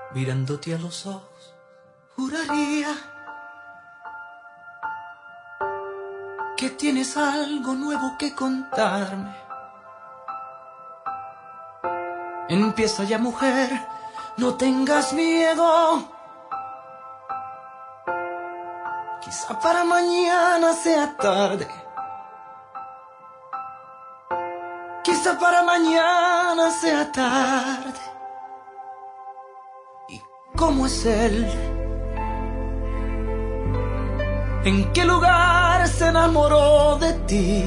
Mirándote a los ojos, juraría que tienes algo nuevo que contarme. Empieza ya, mujer, no tengas miedo. Quizá para mañana sea tarde. Quizá para mañana sea tarde. ¿Y cómo es él? ¿En qué lugar se enamoró de ti?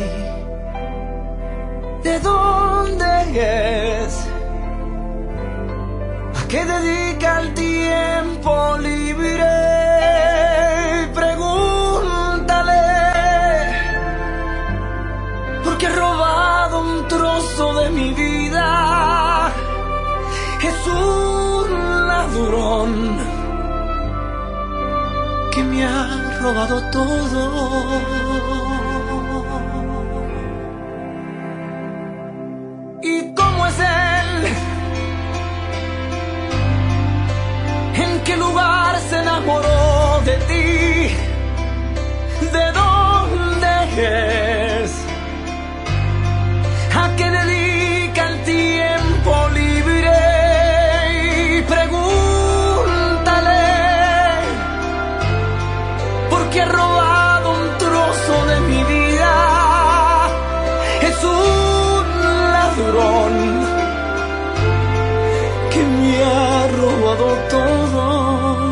¿De dónde es? ¿A qué dedica el tiempo libre? Pregúntale, porque he robado un trozo de mi vida. Es un ladrón que me ha robado todo. ¿Y cómo es él? ¿En qué lugar se enamoró de ti? ¿De dónde es? ¿A qué dedica el tiempo libre? Y pregúntale, porque he robado un trozo de mi vida. Es un ladrón que me ha robado todo.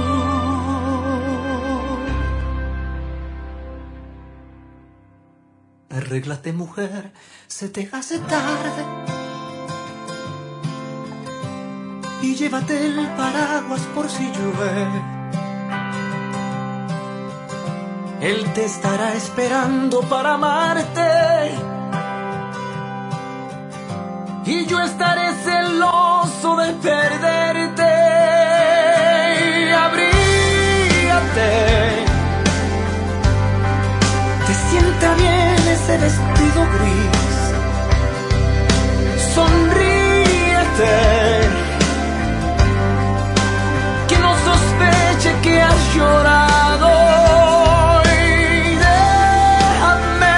Arréglate, mujer, se te hace tarde. Y llévate el paraguas por si llueve. Él te estará esperando para amarte. Y yo estaré celoso de perderte. Abrígate. Te sienta bien ese vestido gris. Sonríete. Que no sospeche que has llorado. Y déjame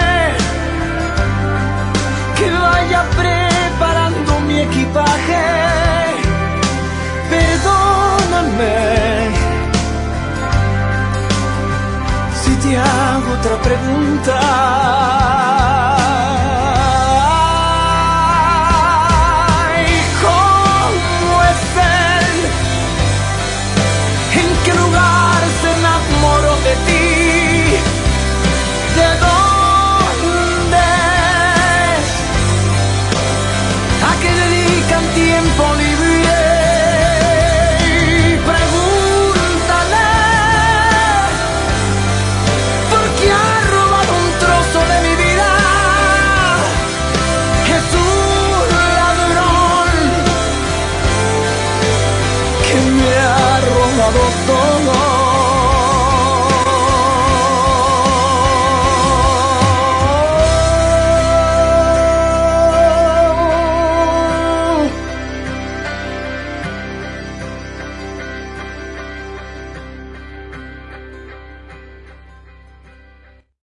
que vaya preparando mi equipaje. Perdóname si te hago otra pregunta.